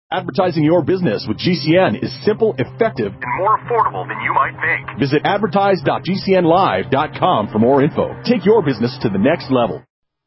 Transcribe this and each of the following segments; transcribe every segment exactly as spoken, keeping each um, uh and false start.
Advertising your business with G C N is simple, effective, and more affordable than you might think. Visit advertise dot g c n live dot com for more info. Take your business to the next level.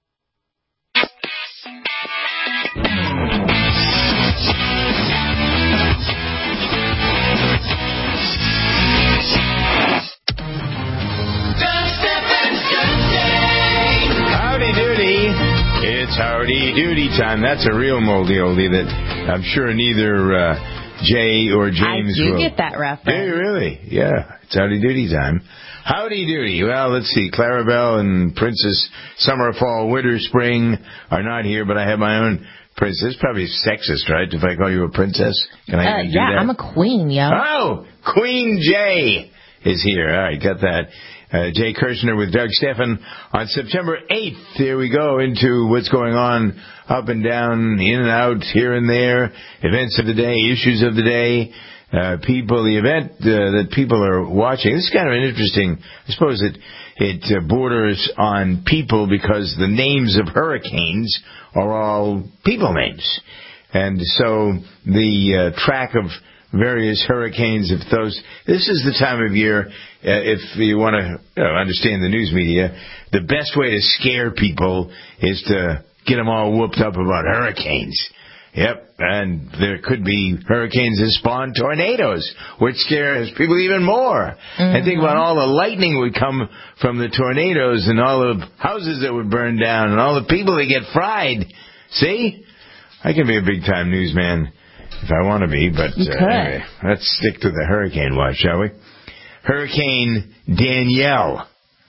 Howdy doody. It's howdy doody time. That's a real moldy oldie that I'm sure neither uh, Jay or James I do will. get that reference. Do you really? Yeah. It's howdy doody time. Howdy doody. Well, let's see. Clarabelle and Princess Summer, Fall, Winter, Spring are not here, but I have my own princess. Probably sexist, right? If I call you a princess? Can I Uh, even do yeah, that? I'm a queen, yo. Oh, Queen Jay is here. All right, got that. Uh, Jay Kirshner with Doug Steffen on September eighth. Here we go into what's going on up and down, in and out, here and there, events of the day, issues of the day, uh, people, the event uh, that people are watching. This is kind of an interesting, I suppose it, it uh, borders on people because the names of hurricanes are all people names. And so the uh, track of various hurricanes, if those, this is the time of year, uh, if you want to you know, understand the news media, the best way to scare people is to get them all whooped up about hurricanes. Yep, and there could be hurricanes that spawn tornadoes, which scares people even more. Mm-hmm. And think about all the lightning would come from the tornadoes and all the houses that would burn down and all the people that get fried. See? I can be a big-time newsman if I want to be, but uh, anyway, let's stick to the hurricane watch, shall we? Hurricane Danielle.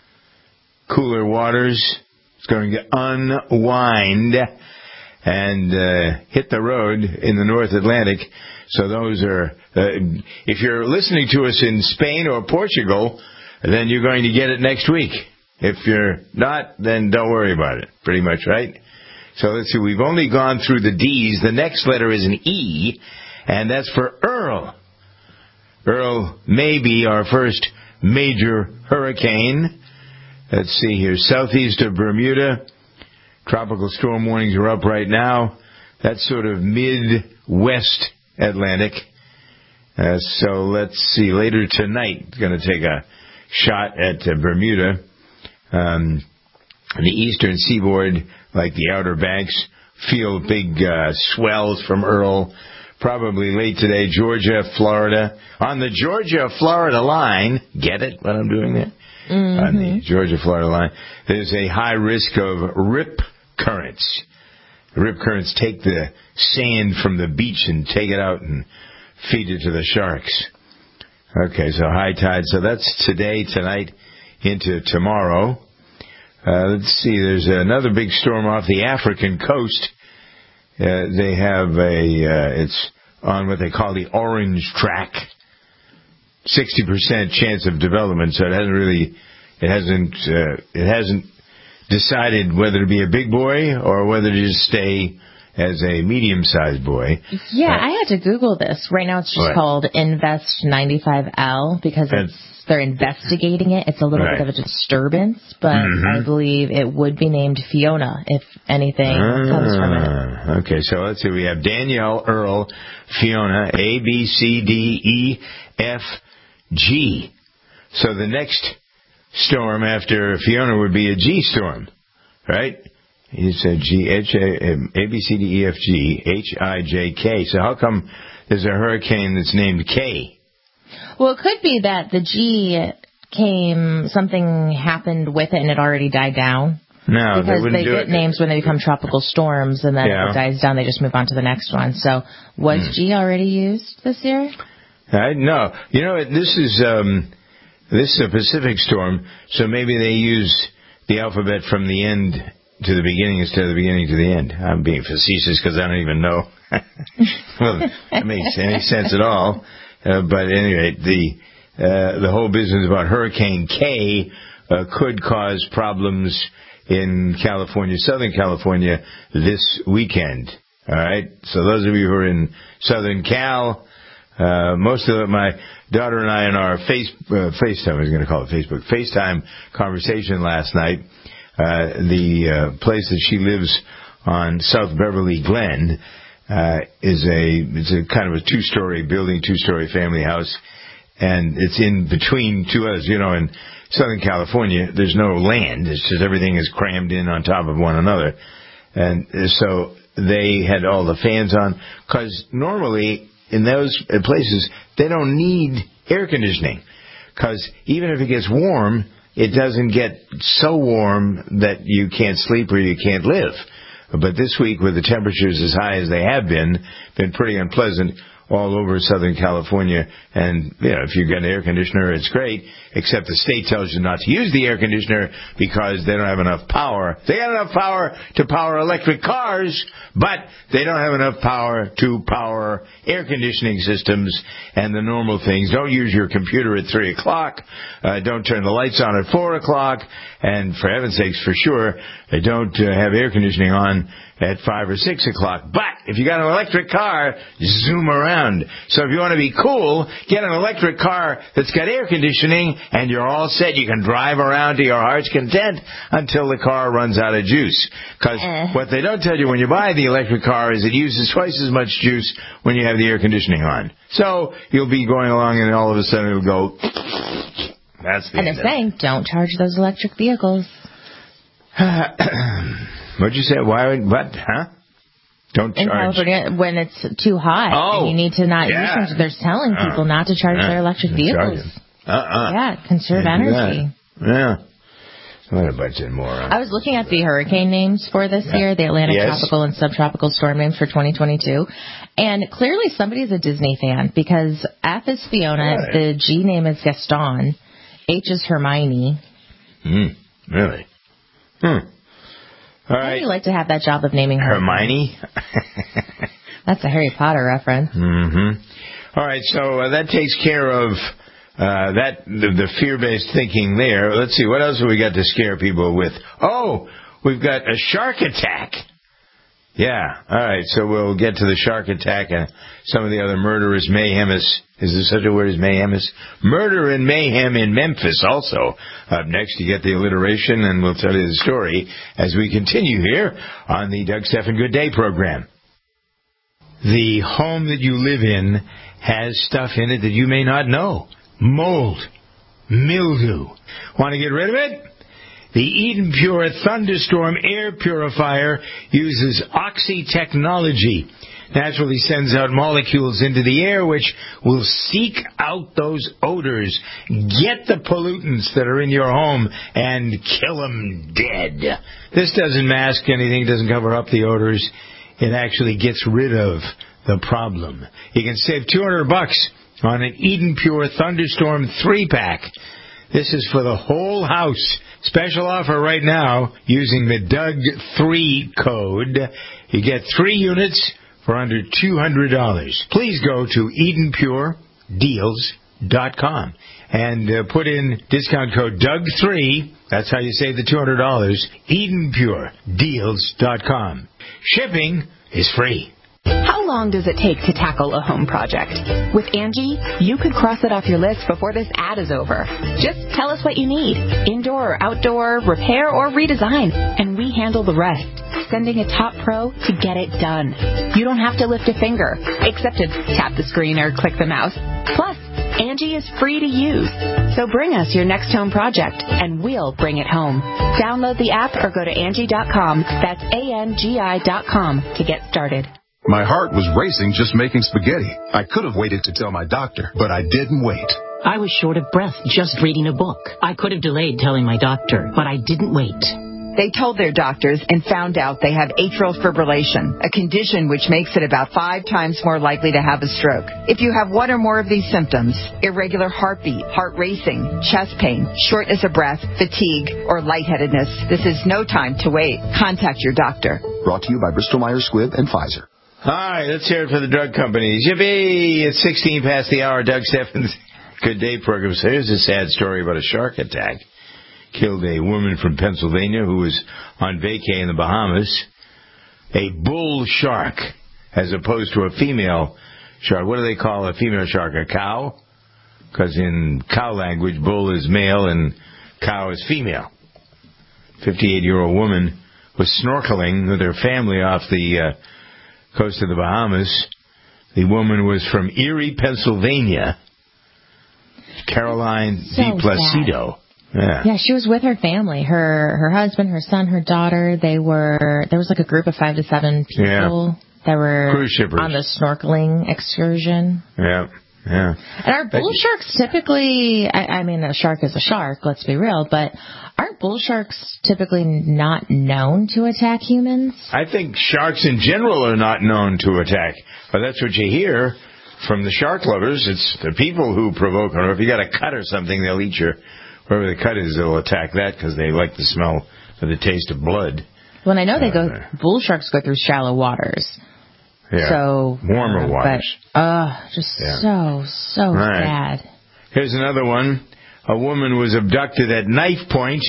Cooler waters. It's going to unwind and uh, hit the road in the North Atlantic. So those are, uh, if you're listening to us in Spain or Portugal, then you're going to get it next week. If you're not, then don't worry about it. Pretty much, right? So let's see, we've only gone through the D's. The next letter is an E, and that's for Earl. Earl may be our first major hurricane. Let's see here, southeast of Bermuda. Tropical storm warnings are up right now. That's sort of mid-west Atlantic. Uh, so let's see, later tonight, going to take a shot at uh, Bermuda. Um, the eastern seaboard, like the Outer Banks, feel big uh, swells from Earl. Probably late today, Georgia, Florida. On the Georgia-Florida line, get it, what I'm doing there? Mm-hmm. On the Georgia-Florida line, there's a high risk of rip currents. The rip currents take the sand from the beach and take it out and feed it to the sharks. Okay, so high tide. So that's today, tonight, into tomorrow. Uh, let's see, there's another big storm off the African coast. Uh, they have a, uh, it's on what they call the orange track. sixty percent chance of development, so it hasn't really, it hasn't, uh, it hasn't decided whether to be a big boy or whether to just stay as a medium-sized boy. Yeah, uh, I had to Google this. Right now it's just what? called Invest ninety-five L because it's, they're investigating it. It's a little right. bit of a disturbance, but mm-hmm. I believe it would be named Fiona if anything ah, comes from it. Okay, so let's see. We have Danielle, Earl, Fiona, A, B, C, D, E, F, G. So the next storm after Fiona would be a G storm, right? You said G, H, A, A, B, C, D, E, F, G, H, I, J, K. So how come there's a hurricane that's named K? Well, it could be that the G came, something happened with it and it already died down. No, because they, they do get it. names when they become tropical storms, and then yeah. if it dies down, they just move on to the next one. So was mm. G already used this year? I, no. You know, this is um, this is a Pacific storm, so maybe they use the alphabet from the end to the beginning instead of the beginning to the end. I'm being facetious because I don't even know. Well, that makes any sense at all. Uh, but anyway, the uh, the whole business about Hurricane K uh, could cause problems in California, Southern California, this weekend. All right? So those of you who are in Southern Cal, uh, most of it, my daughter and I in our face, uh, FaceTime, I was going to call it Facebook, FaceTime conversation last night, uh, the uh, place that she lives on South Beverly Glen, uh, is a it's a kind of a two-story building, two-story family house, and it's in between two others. You know, in Southern California, there's no land. It's just everything is crammed in on top of one another. And so they had all the fans on, because normally in those places, they don't need air conditioning. Because even if it gets warm, it doesn't get so warm that you can't sleep or you can't live. But this week, with the temperatures as high as they have been, been pretty unpleasant all over Southern California. And, you know, if you've got an air conditioner, it's great, except the state tells you not to use the air conditioner because they don't have enough power. They got enough power to power electric cars, but they don't have enough power to power air conditioning systems and the normal things. Don't use your computer at three o'clock. Uh, don't turn the lights on at four o'clock. And for heaven's sakes, for sure, they don't uh, have air conditioning on at five or six o'clock. But if you got an electric car, zoom around. So if you want to be cool, get an electric car that's got air conditioning, and you're all set. You can drive around to your heart's content until the car runs out of juice. Because uh. what they don't tell you when you buy the electric car is it uses twice as much juice when you have the air conditioning on. So you'll be going along, and all of a sudden it'll go. That's the and they're saying, don't charge those electric vehicles. What'd you say? Why? What? Huh? Don't in charge. In California, when it's too hot, oh, and you need to not yeah. use them. They're telling people uh, not to charge uh, their electric vehicles. Uh-uh. Yeah, conserve energy. Yeah. What a bunch of morons. I was looking at the hurricane names for this yeah. year, the Atlantic yes. tropical and subtropical storm names for twenty twenty-two. And clearly somebody's a Disney fan, because F is Fiona, right. the G name is Gaston, H is Hermione. Hmm. Really? Hmm. All right. How do you like to have that job of naming her? Hermione? That's a Harry Potter reference. Mm-hmm. All right, so uh, that takes care of uh, that the, the fear-based thinking there. Let's see, what else have we got to scare people with? Oh, we've got a shark attack. Yeah, all right, so we'll get to the shark attack and some of the other murderous mayhem. Is, is there such a word as mayhem? Murder and mayhem in Memphis also. Up next, you get the alliteration, and we'll tell you the story as we continue here on the Doug Stephan Good Day program. The home that you live in has stuff in it that you may not know. Mold. Mildew. Want to get rid of it? The Eden Pure Thunderstorm Air Purifier uses Oxy technology. Naturally sends out molecules into the air which will seek out those odors, get the pollutants that are in your home, and kill them dead. This doesn't mask anything, doesn't cover up the odors. It actually gets rid of the problem. You can save two hundred bucks on an Eden Pure Thunderstorm three-pack. This is for the whole house. Special offer right now using the Doug three code. You get three units for under two hundred dollars. Please go to Eden Pure Deals dot com and uh, put in discount code Doug three. That's how you save the two hundred dollars. Eden Pure Deals dot com. Shipping is free. How long does it take to tackle a home project? With Angie, you could cross it off your list before this ad is over. Just tell us what you need, indoor or outdoor, repair or redesign, and we handle the rest, sending a top pro to get it done. You don't have to lift a finger, except to tap the screen or click the mouse. Plus, Angie is free to use. So bring us your next home project, and we'll bring it home. Download the app or go to Angie dot com. That's A N G I dot com to get started. My heart was racing just making spaghetti. I could have waited to tell my doctor, but I didn't wait. I was short of breath just reading a book. I could have delayed telling my doctor, but I didn't wait. They told their doctors and found out they have atrial fibrillation, a condition which makes it about five times more likely to have a stroke. If you have one or more of these symptoms, irregular heartbeat, heart racing, chest pain, shortness of breath, fatigue, or lightheadedness, this is no time to wait. Contact your doctor. Brought to you by Bristol Myers Squibb and Pfizer. All right, let's hear it for the drug companies. Yippee! It's sixteen past the hour. Doug Stephan's Good Day program. So here's a sad story about a shark attack. Killed a woman from Pennsylvania who was on vacay in the Bahamas. A bull shark, as opposed to a female shark. What do they call a female shark? A cow? Because in cow language, bull is male and cow is female. fifty-eight-year-old woman was snorkeling with her family off the uh, coast of the Bahamas. The woman was from Erie, Pennsylvania. Caroline So Di Placido. Yeah. Yeah, she was with her family, her her husband, her son, her daughter. They were there was like a group of five to seven people Yeah. that were Cruise shippers. on the snorkeling excursion. Yeah, yeah. And our bull sharks typically, I, I mean, a shark is a shark, let's be real, but aren't bull sharks typically not known to attack humans? I think sharks in general are not known to attack, but that's what you hear from the shark lovers. It's the people who provoke them. If you got a cut or something, they'll eat your, wherever the cut is, they'll attack that because they like the smell or the taste of blood. Well, I know they go, Uh, bull sharks go through shallow waters. Yeah. So Warmer uh, waters. But, uh, just Yeah. so, so Right. sad. Here's another one. A woman was abducted at knife point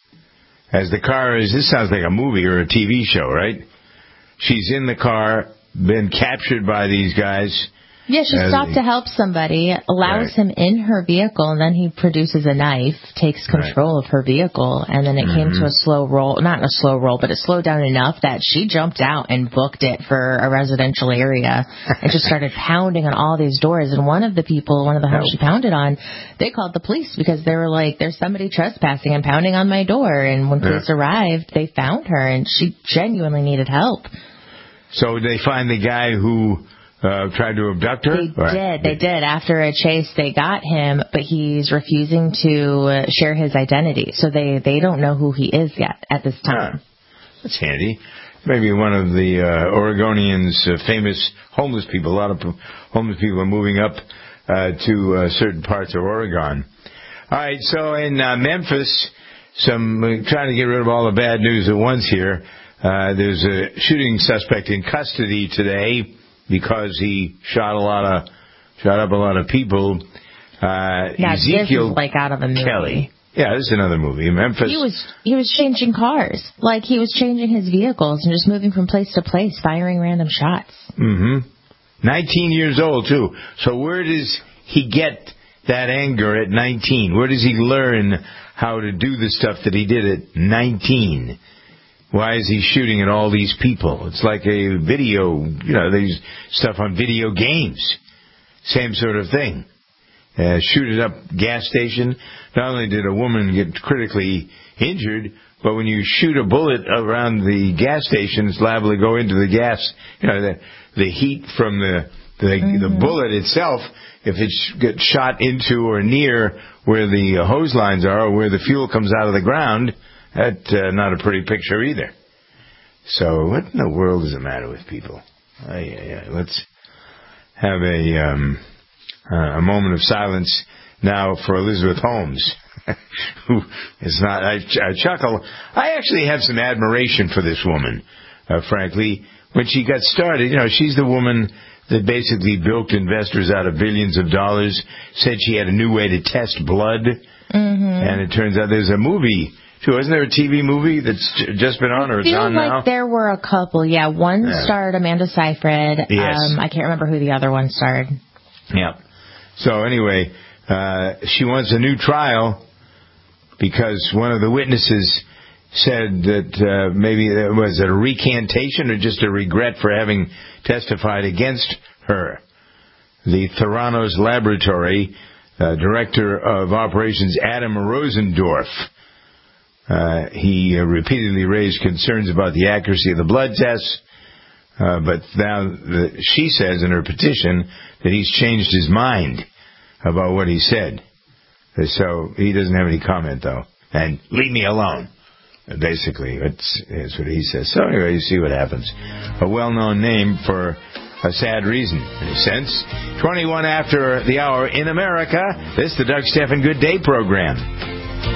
as the car is, this sounds like a movie or a T V show, right? She's in the car, been captured by these guys. Yeah, she As stopped he- to help somebody, allows Right. him in her vehicle, and then he produces a knife, takes control of her vehicle, and then it came Mm-hmm. to a slow roll, not a slow roll, but it slowed down enough that she jumped out and booked it for a residential area and just started pounding on all these doors. And one of the people, one of the homes she pounded on, they called the police because they were like, there's somebody trespassing and pounding on my door. And when police Yeah. arrived, they found her, and she genuinely needed help. So they find the guy who uh, tried to abduct her? They Right. did. They did. After a chase, they got him, but he's refusing to uh, share his identity. So they, they don't know who he is yet at this time. Ah, that's handy. Maybe one of the uh, Oregonians' uh, famous homeless people. A lot of p- homeless people are moving up uh, to uh, certain parts of Oregon. All right, so in uh, Memphis, some uh, trying to get rid of all the bad news at once here. Uh, there's a shooting suspect in custody today because he shot a lot of, shot up a lot of people. Uh, Yeah, Ezekiel this is like out of a movie. Kelly. Yeah, this is another movie. Memphis. He was he was changing cars, like he was changing his vehicles and just moving from place to place, firing random shots. Mm-hmm. nineteen years old, too. So where does he get that anger at nineteen? Where does he learn how to do the stuff that he did at nineteen? Why is he shooting at all these people? It's like a video, you know, there's stuff on video games. Same sort of thing. Uh, shoot it up gas station. Not only did a woman get critically injured, but when you shoot a bullet around the gas station, it's liable to go into the gas, you know, the, the heat from the, the, mm-hmm. the bullet itself, if it gets shot into or near where the uh, hose lines are or where the fuel comes out of the ground, that's uh, not a pretty picture either. So what in the world is the matter with people? Aye, aye, aye. Let's have a um, uh, a moment of silence now for Elizabeth Holmes, who is not. I, I chuckle. I actually have some admiration for this woman, uh, frankly. When she got started, you know, she's the woman that basically bilked investors out of billions of dollars, said she had a new way to test blood, mm-hmm. and it turns out there's a movie. Too. Isn't there a T V movie that's just been on, or it's on like now? There were a couple. Yeah, one yeah. starred Amanda Seyfried. Yes. Um, I can't remember who the other one starred. Yeah. So anyway, uh, she wants a new trial because one of the witnesses said that uh, maybe it was a recantation or just a regret for having testified against her. The Theranos Laboratory uh, director of operations, Adam Rosendorf, Uh, he uh, repeatedly raised concerns about the accuracy of the blood tests, uh, but now the, she says in her petition that he's changed his mind about what he said. So he doesn't have any comment, though. And leave me alone, basically. That's, that's what he says. So anyway, you see what happens. A well-known name for a sad reason, in a sense. twenty-one after the hour in America. This is the Doug Stephan Good Day program.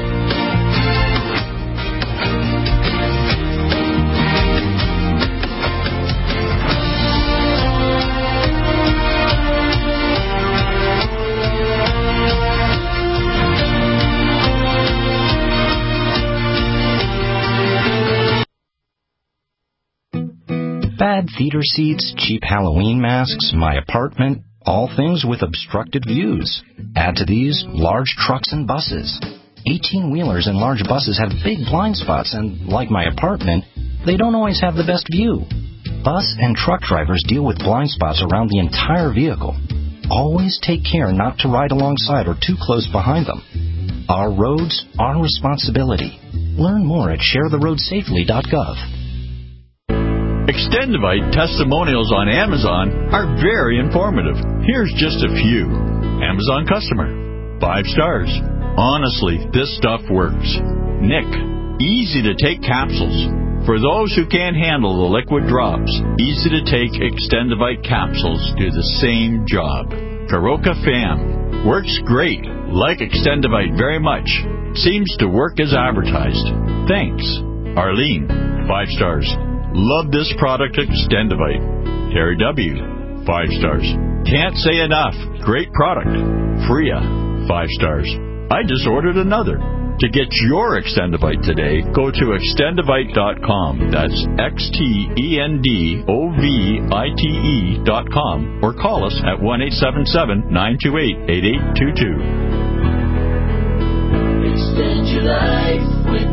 Bad theater seats, cheap Halloween masks, my apartment, all things with obstructed views. Add to these, large trucks and buses. eighteen-wheelers and large buses have big blind spots, and like my apartment, they don't always have the best view. Bus and truck drivers deal with blind spots around the entire vehicle. Always take care not to ride alongside or too close behind them. Our roads, our responsibility. Learn more at share the road safely dot gov. Extendivite testimonials on Amazon are very informative. Here's just a few. Amazon customer. Five stars. Honestly, this stuff works. Nick. Easy to take capsules. For those who can't handle the liquid drops, easy to take Extendivite capsules do the same job. Karoka Fam. Works great. Like Extendivite very much. Seems to work as advertised. Thanks. Arlene. Five stars. Love this product, Extendivite. Terry W. Five stars. Can't say enough. Great product. Freya. Five stars. I just ordered another. To get your Extendivite today, go to extendivite dot com. That's X T E N D O V I T E dot com. Or call us at one eight seven seven, nine two eight, eight eight two two. Extend your life with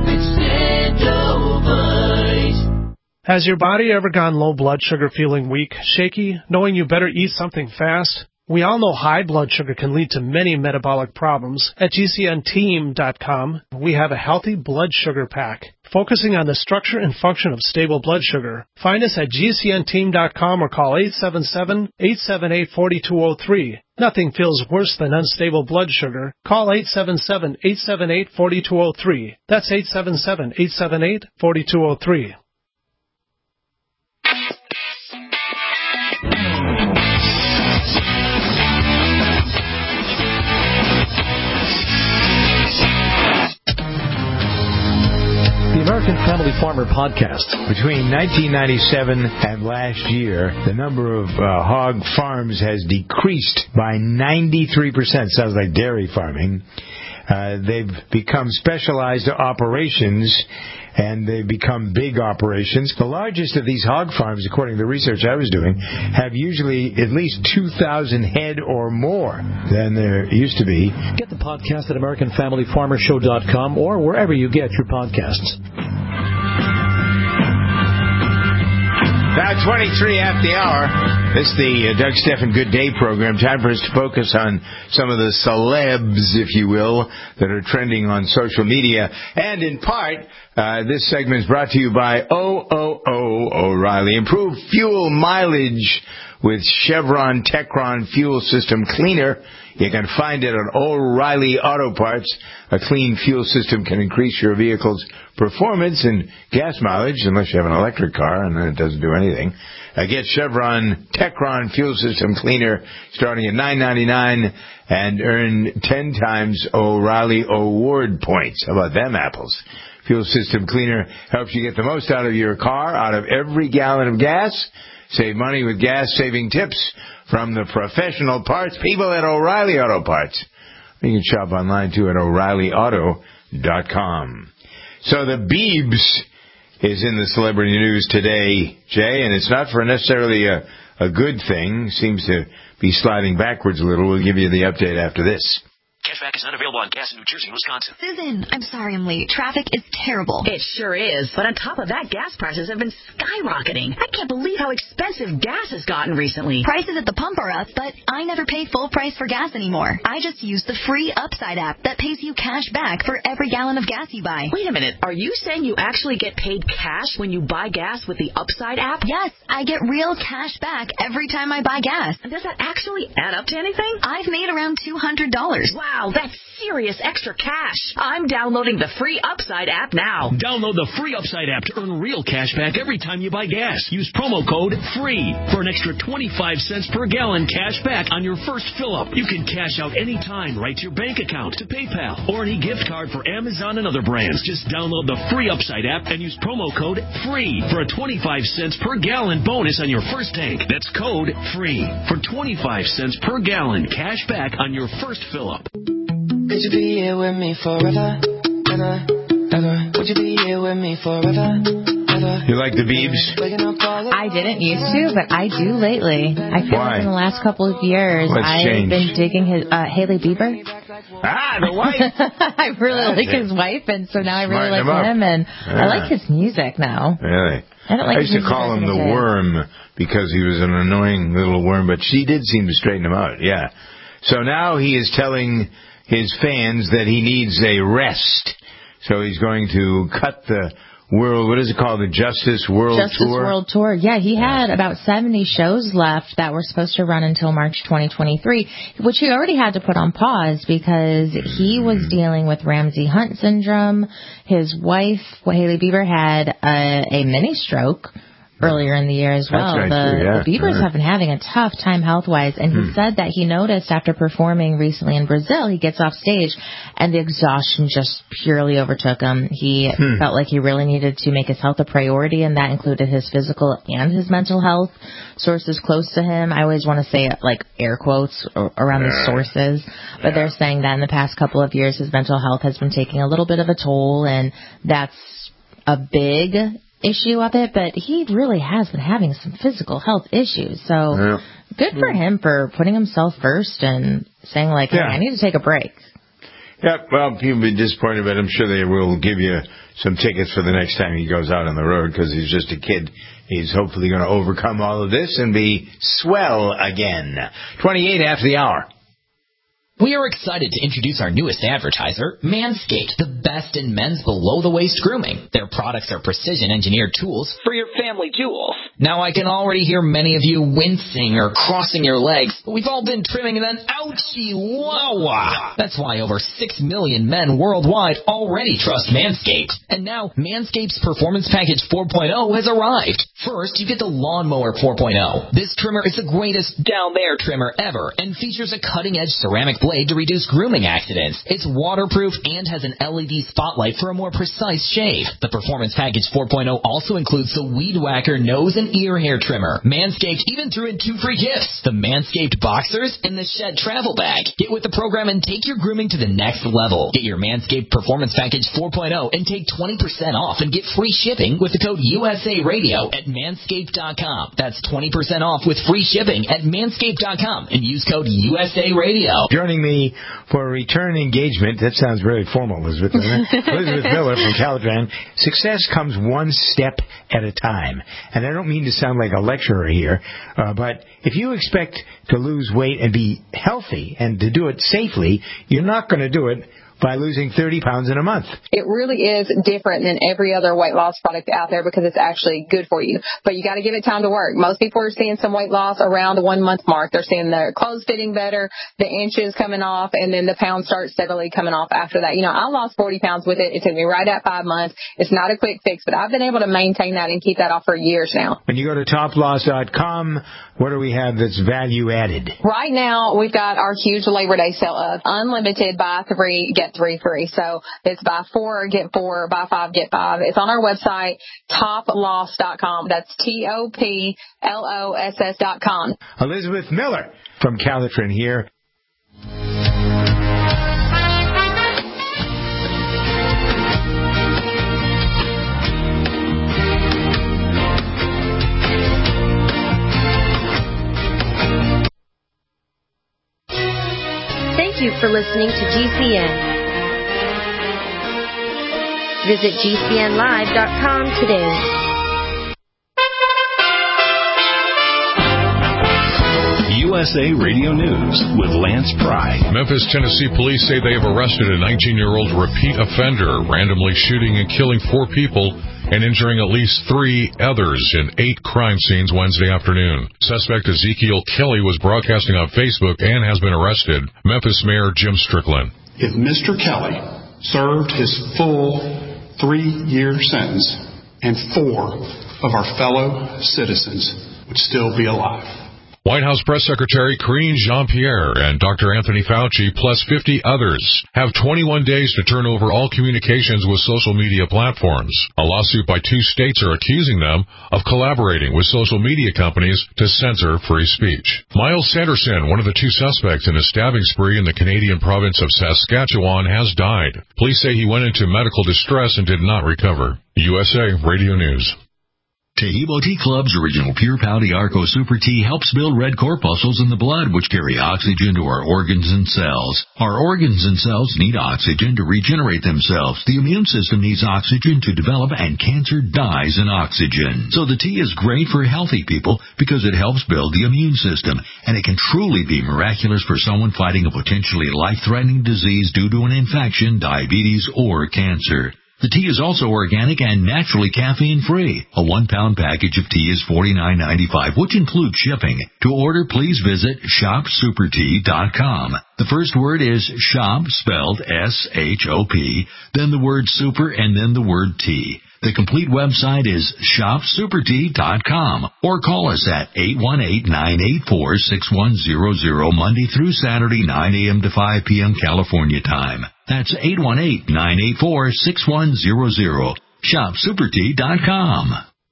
Extendivite. Has your body ever gone low blood sugar, feeling weak, shaky, knowing you better eat something fast? We all know high blood sugar can lead to many metabolic problems. At G C N team dot com, we have a healthy blood sugar pack, focusing on the structure and function of stable blood sugar. Find us at G C N team dot com or call eight seven seven, eight seven eight, four two zero three. Nothing feels worse than unstable blood sugar. Call eight seven seven, eight seven eight, four two zero three. That's eight seven seven, eight seven eight, four two zero three. The American Family Farmer Podcast. Between nineteen ninety-seven and last year, the number of uh, hog farms has decreased by ninety-three percent. Sounds like dairy farming. Uh, they've become specialized operations, and they've become big operations. The largest of these hog farms, according to the research I was doing, have usually at least two thousand head or more than there used to be. Get the podcast at American Family Farmer Show dot com or wherever you get your podcasts. Now, twenty-three after the hour. This is the uh, Doug Stephan Good Day program. Time for us to focus on some of the celebs, if you will, that are trending on social media. And in part, uh, this segment is brought to you by O O O O'Reilly. Improved fuel mileage with Chevron Techron Fuel System Cleaner. You can find it on O'Reilly Auto Parts. A clean fuel system can increase your vehicle's performance and gas mileage, unless you have an electric car, and then it doesn't do anything. Uh, get Chevron Techron Fuel System Cleaner starting at nine ninety-nine and earn ten times O'Reilly Award points. How about them apples? Fuel System Cleaner helps you get the most out of your car, out of every gallon of gas. Save money with gas-saving tips from the professional parts people at O'Reilly Auto Parts. You can shop online, too, at O'Reilly Auto dot com. So the Biebs is in the celebrity news today, Jay, and it's not for necessarily a, a good thing. Seems to be sliding backwards a little. We'll give you the update after this. Cashback is not available on gas in New Jersey and Wisconsin. Susan, I'm sorry I'm late. Traffic is terrible. It sure is. But on top of that, gas prices have been skyrocketing. I can't believe how expensive gas has gotten recently. Prices at the pump are up, but I never pay full price for gas anymore. I just use the free Upside app that pays you cash back for every gallon of gas you buy. Wait a minute. Are you saying you actually get paid cash when you buy gas with the Upside app? Yes, I get real cash back every time I buy gas. And does that actually add up to anything? I've made around two hundred dollars. Wow, that's serious extra cash. I'm downloading the free Upside app now. Download the free Upside app to earn real cash back every time you buy gas. Use promo code FREE for an extra twenty-five cents per gallon cash back on your first fill-up. You can cash out anytime right to your bank account, to PayPal, or any gift card for Amazon and other brands. Just download the free Upside app and use promo code FREE for a twenty-five cents per gallon bonus on your first tank. That's code FREE for twenty-five cents per gallon cash back on your first fill-up. Could you be here with me forever, ever, ever? Would you be here with me forever, ever? You like the Biebs? I didn't used to, but I do lately. I feel Why? like in the last couple of years, What's I've changed? been digging his uh, Hailey Bieber. Ah, the wife. I really That's like it. his wife, and so now I really Smarten like him him, up. and Yeah. I like his music now. Really? I don't like I his used to music call back him in the the day. worm because he was an annoying little worm, but she did seem to straighten him out, yeah. So now he is telling his fans that he needs a rest. So he's going to cut the world, what is it called, the Justice World Justice Tour? World Tour. Yeah, he had about seventy shows left that were supposed to run until March twenty twenty-three, which he already had to put on pause because he was dealing with Ramsay Hunt syndrome. His wife, Hailey Bieber, had a, a mini stroke earlier in the year as well. That's right, the, too, yeah. the Biebers Yeah. have been having a tough time health-wise, and he Hmm. said that he noticed after performing recently in Brazil, he gets off stage, and the exhaustion just purely overtook him. He Hmm. felt like he really needed to make his health a priority, and that included his physical and his mental health. Sources close to him, I always want to say like air quotes or, around the sources, but they're saying that in the past couple of years, his mental health has been taking a little bit of a toll, and that's a big issue of it, but he really has been having some physical health issues. So Yeah. good for him for putting himself first and saying like, hey, Yeah. I need to take a break. Yeah, well, people will be disappointed, but I'm sure they will give you some tickets for the next time he goes out on the road because he's just a kid. He's hopefully going to overcome all of this and be swell again. twenty-eight after the hour. We are excited to introduce our newest advertiser, Manscaped, the best in men's below-the-waist grooming. Their products are precision-engineered tools for your family jewels. Now, I can already hear many of you wincing or crossing your legs, but we've all been trimming an ouchie wawa. That's why over six million men worldwide already trust Manscaped. And now, Manscaped's Performance Package four point oh has arrived. First, you get the Lawnmower four point oh. This trimmer is the greatest down-there trimmer ever and features a cutting-edge ceramic blade to reduce grooming accidents. It's waterproof and has an L E D spotlight for a more precise shave. The Performance Package four point oh also includes the Weed Whacker nose and ear hair trimmer. Manscaped even threw in two free gifts, the Manscaped Boxers and the Shed Travel Bag. Get with the program and take your grooming to the next level. Get your Manscaped Performance Package four point oh and take twenty percent off and get free shipping with the code U S A Radio at manscaped dot com. That's twenty percent off with free shipping at manscaped dot com and use code U S A Radio. Joining me for a return engagement, that sounds very formal, Elizabeth, doesn't it? Elizabeth Miller from Caltran. Success comes one step at a time. And I don't mean to sound like a lecturer here, uh, but if you expect to lose weight and be healthy and to do it safely, you're not going to do it by losing thirty pounds in a month. It really is different than every other weight loss product out there because it's actually good for you. But you got to give it time to work. Most people are seeing some weight loss around the one month mark. They're seeing their clothes fitting better, the inches coming off, and then the pounds start steadily coming off after that. You know, I lost forty pounds with it. It took me right at five months. It's not a quick fix, but I've been able to maintain that and keep that off for years now. When you go to top loss dot com, what do we have that's value added? Right now, we've got our huge Labor Day sale of unlimited buy three, get three free. So it's buy four, get four, buy five, get five. It's on our website, top loss dot com. That's T O P L O S S dot com. Elizabeth Miller from Caltran here. Thank you for listening to G C N. Visit G C N live dot com today. U S A Radio News with Lance Pry. Memphis, Tennessee police say they have arrested a nineteen-year-old repeat offender, randomly shooting and killing four people and injuring at least three others in eight crime scenes Wednesday afternoon. Suspect Ezekiel Kelly was broadcasting on Facebook and has been arrested. Memphis Mayor Jim Strickland. If Mister Kelly served his full three-year sentence and four of our fellow citizens would still be alive. White House Press Secretary Karine Jean-Pierre and Doctor Anthony Fauci, plus fifty others, have twenty-one days to turn over all communications with social media platforms. A lawsuit by two states are accusing them of collaborating with social media companies to censor free speech. Miles Sanderson, one of the two suspects in a stabbing spree in the Canadian province of Saskatchewan, has died. Police say he went into medical distress and did not recover. U S A Radio News. Tahibo Tea Club's original Pure Pau Arco Super Tea helps build red corpuscles in the blood, which carry oxygen to our organs and cells. Our organs and cells need oxygen to regenerate themselves. The immune system needs oxygen to develop, and cancer dies in oxygen. So the tea is great for healthy people because it helps build the immune system, and it can truly be miraculous for someone fighting a potentially life-threatening disease due to an infection, diabetes, or cancer. The tea is also organic and naturally caffeine-free. A one-pound package of tea is forty-nine ninety-five, which includes shipping. To order, please visit shop super tea dot com. The first word is shop, spelled S H O P, then the word super, and then the word tea. The complete website is shop super tea dot com, or call us at eight one eight, nine eight four, six one zero zero Monday through Saturday, nine a.m. to five p.m. California time. That's eight one eight, nine eight four, six one zero zero. shop super tea dot com.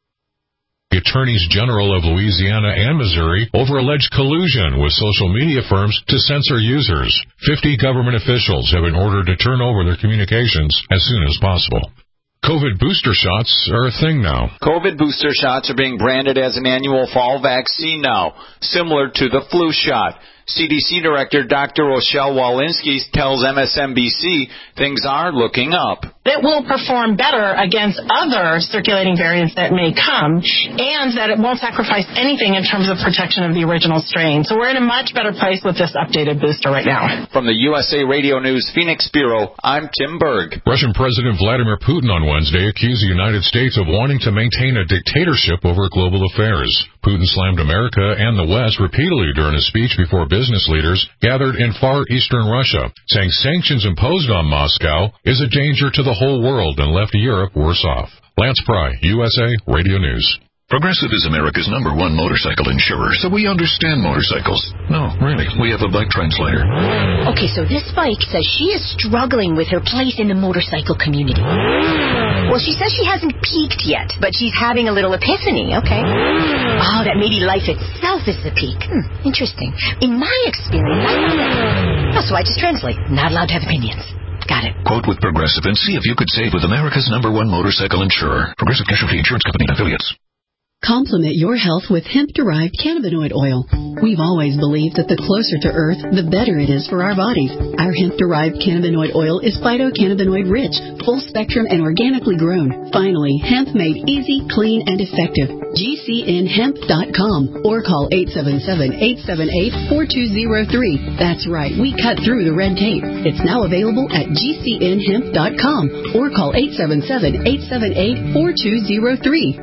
The Attorneys General of Louisiana and Missouri over alleged collusion with social media firms to censor users. fifty government officials have been ordered to turn over their communications as soon as possible. COVID booster shots are a thing now. COVID booster shots are being branded as an annual fall vaccine now, similar to the flu shot. C D C Director Doctor Rochelle Walensky tells M S N B C things are looking up. It will perform better against other circulating variants that may come, and that it won't sacrifice anything in terms of protection of the original strain. So we're in a much better place with this updated booster right now. From the U S A Radio News Phoenix Bureau, I'm Tim Berg. Russian President Vladimir Putin on Wednesday accused the United States of wanting to maintain a dictatorship over global affairs. Putin slammed America and the West repeatedly during a speech before business leaders gathered in far eastern Russia, saying sanctions imposed on Moscow is a danger to the whole world and left Europe worse off. Lance Pry, U S A Radio News. Progressive is America's number one motorcycle insurer, so we understand motorcycles. No, really, we have a bike translator. Okay, so this bike says she is struggling with her place in the motorcycle community. Well, she says she hasn't peaked yet, but she's having a little epiphany, okay? Oh, that maybe life itself is the peak. Hmm, interesting. In my experience, I found that... Oh, so I just translate. Not allowed to have opinions. Got it. Quote with Progressive and see if you could save with America's number one motorcycle insurer. Progressive Casualty Insurance Company and Affiliates. Complement your health with hemp-derived cannabinoid oil. We've always believed that the closer to Earth, the better it is for our bodies. Our hemp-derived cannabinoid oil is phytocannabinoid-rich, full-spectrum, and organically grown. Finally, hemp made easy, clean, and effective. G C N hemp dot com or call eight seven seven, eight seven eight, four two zero three. That's right, we cut through the red tape. It's now available at G C N hemp dot com or call eight seven seven, eight seven eight, four two zero three.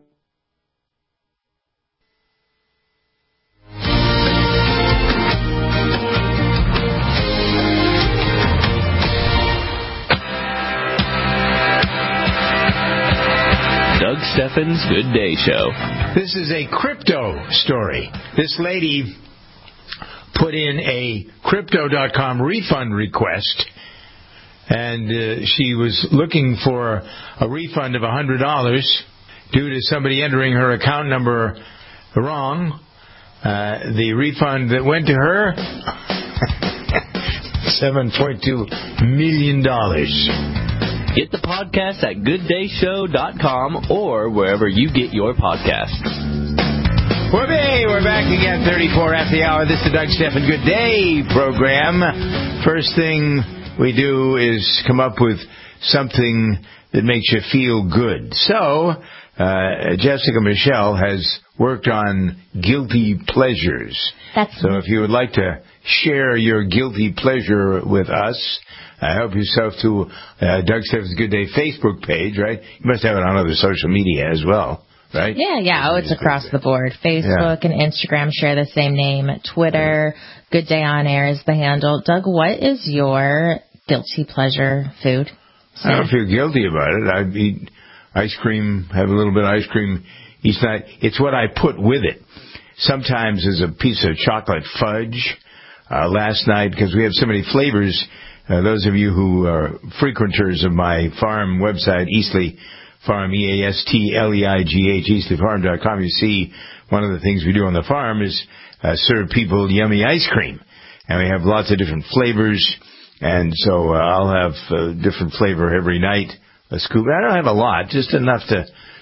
Doug Steffens' Good Day Show. This is a crypto story. This lady put in a crypto dot com refund request, and uh, she was looking for a refund of one hundred dollars due to somebody entering her account number wrong. Uh, the refund that went to her, seven point two million dollars. Get the podcast at good day show dot com or wherever you get your podcasts. Whoopee! We're back again, thirty-four after the hour. This is the Doug Stephan Good Day program. First thing we do is come up with something that makes you feel good. So, uh, Jessica Michelle has worked on guilty pleasures. That's so if you would like to share your guilty pleasure with us, Uh, help yourself to uh, Doug Stephan's Good Day Facebook page, right? You must have it on other social media as well, right? Yeah, yeah. Oh, it's across the board. Facebook yeah. and Instagram share the same name. Twitter, Good Day On Air is the handle. Doug, what is your guilty pleasure food? So. I don't feel guilty about it. I eat ice cream, have a little bit of ice cream each night. It's what I put with it. Sometimes there's a piece of chocolate fudge. Uh, last night, because we have so many flavors, Uh, those of you who are frequenters of my farm website, Eastleigh Farm, E A S T L E I G H, eastleigh farm dot com, you see one of the things we do on the farm is uh, serve people yummy ice cream. And we have lots of different flavors, and so uh, I'll have a different flavor every night. A scoop. I don't have a lot, just enough to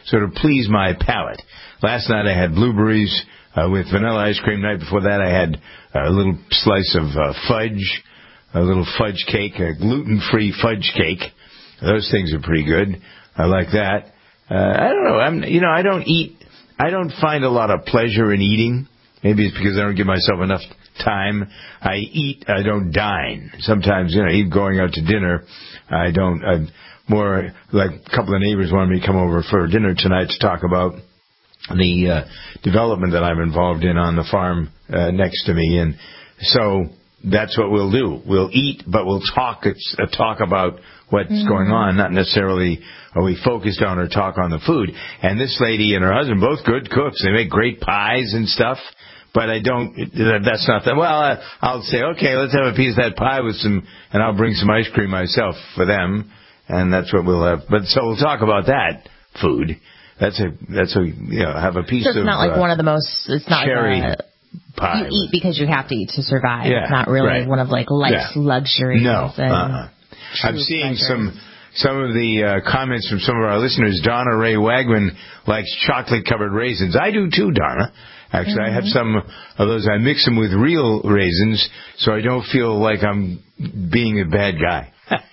sort of please my palate. Last night I had blueberries uh, with vanilla ice cream. Night before that I had a little slice of uh, fudge, a little fudge cake, a gluten-free fudge cake. Those things are pretty good. I like that. Uh, I don't know. I'm, you know, I don't eat. I don't find a lot of pleasure in eating. Maybe it's because I don't give myself enough time. I eat. I don't dine. Sometimes, you know, even going out to dinner, I don't. I'm more like a couple of neighbors wanted me to come over for dinner tonight to talk about the uh, development that I'm involved in on the farm uh, next to me, and so that's what we'll do. We'll eat, but we'll talk. It's a talk about what's mm-hmm. going on, not necessarily are we focused on or talk on the food. And this lady and her husband, both good cooks. They make great pies and stuff. But I don't, that's not that. Well, I'll say, okay, let's have a piece of that pie with some, and I'll bring some ice cream myself for them. And that's what we'll have. But so we'll talk about that food. That's a, that's a, you know, have a piece so it's of. It's not like uh, one of the most, it's not cherry like a, pie. You eat because you have to eat to survive. Yeah, it's not really right. one of like life's yeah. luxuries. No. And uh-uh. I'm seeing pleasures. some. Some of the uh, comments from some of our listeners. Donna Ray Wagman likes chocolate-covered raisins. I do too, Donna. Actually, mm-hmm. I have some of those. I mix them with real raisins so I don't feel like I'm being a bad guy.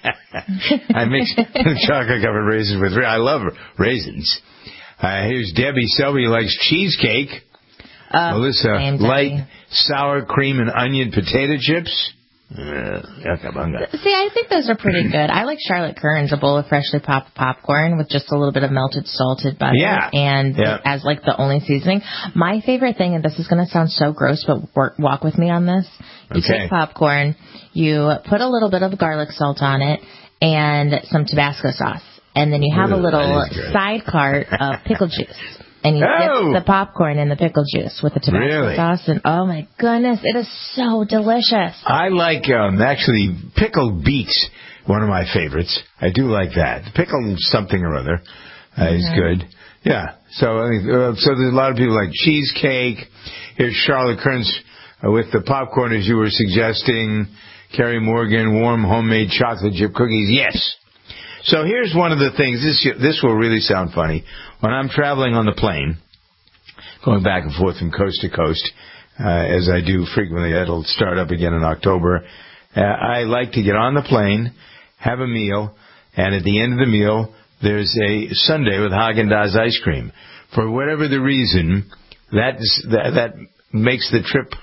I mix chocolate-covered raisins with real. I love raisins. Uh, here's Debbie Selby likes cheesecake. Uh, Melissa, light sour cream and onion potato chips. Uh, See, I think those are pretty good. I like Charlotte Kern's, a bowl of freshly popped popcorn with just a little bit of melted salted butter, yeah. and yeah. as like the only seasoning. My favorite thing, and this is going to sound so gross, but work, walk with me on this. You okay. take popcorn, you put a little bit of garlic salt on it, and some Tabasco sauce, and then you have Ooh, a little side cart of pickle juice. And you oh. dip the popcorn in the pickle juice with the Tabasco really? sauce, and oh my goodness, it is so delicious. I like, um, actually, pickled beets, one of my favorites. I do like that. Pickled something or other uh, mm-hmm. is good. Yeah. So, uh, so there's a lot of people like cheesecake. Here's Charlotte Kearns uh, with the popcorn, as you were suggesting. Carrie Morgan, warm homemade chocolate chip cookies. Yes. So here's one of the things. This this will really sound funny. When I'm traveling on the plane, going back and forth from coast to coast, uh, as I do frequently, it'll start up again in October. Uh, I like to get on the plane, have a meal, and at the end of the meal, there's a sundae with Haagen-Dazs ice cream. For whatever the reason, that that, that makes the trip